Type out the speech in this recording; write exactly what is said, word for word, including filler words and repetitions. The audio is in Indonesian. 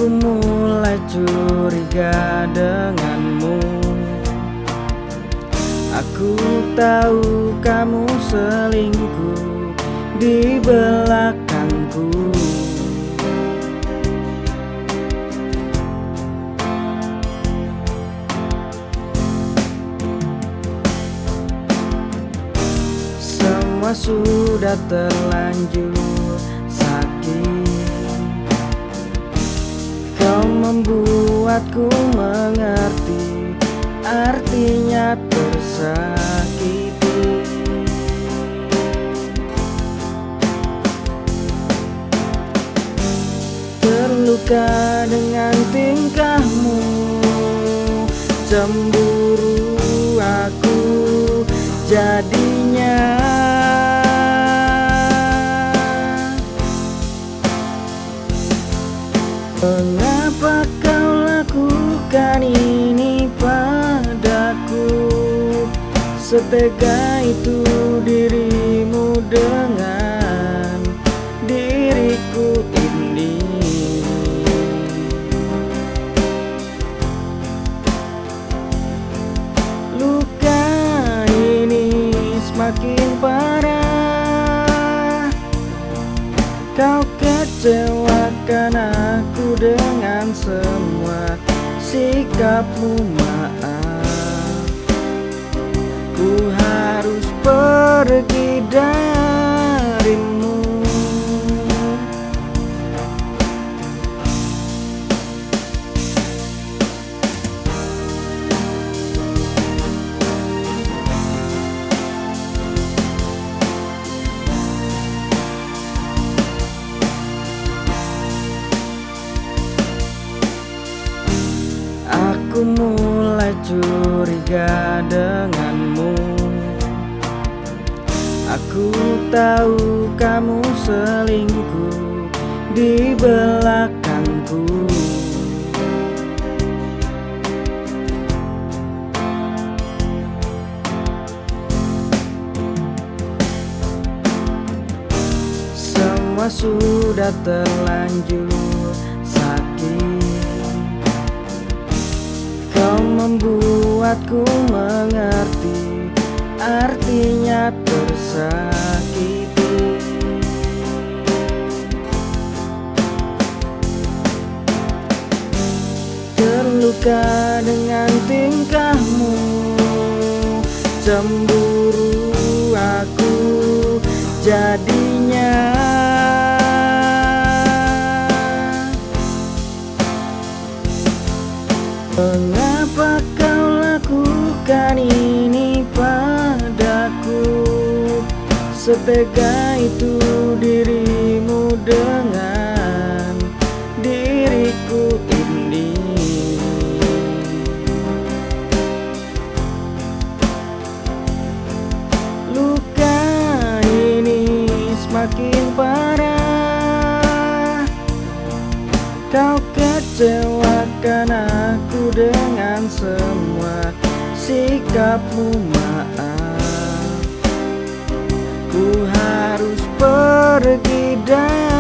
Aku mulai curiga denganmu. Aku tahu kamu selingkuh di belakangku. Semua sudah terlanjur sakit. Kau membuatku mengerti artinya tersakiti. Terluka dengan tingkahmu, cemburu aku jadinya. Mengapa kau lakukan ini padaku? Setega itu dirimu dengan diriku ini. Luka ini semakin parah. Kau kecewakan aku dengan semua sikapmu, maaf. Ku harus pergi darimu. Aku mulai curiga denganmu. Aku tahu kamu selingkuh di belakangku. Semua sudah terlanjur sakit. Kau membuatku mengerti artinya tersakiti. Terluka dengan tingkahmu, cemburu aku jadinya. Mengapa kau lakukan ini padaku? Setega itu dirimu dengan diriku ini. Luka ini semakin parah. Kau kecewakan aku dengan semua sikapmu, maaf. Ku harus pergi dari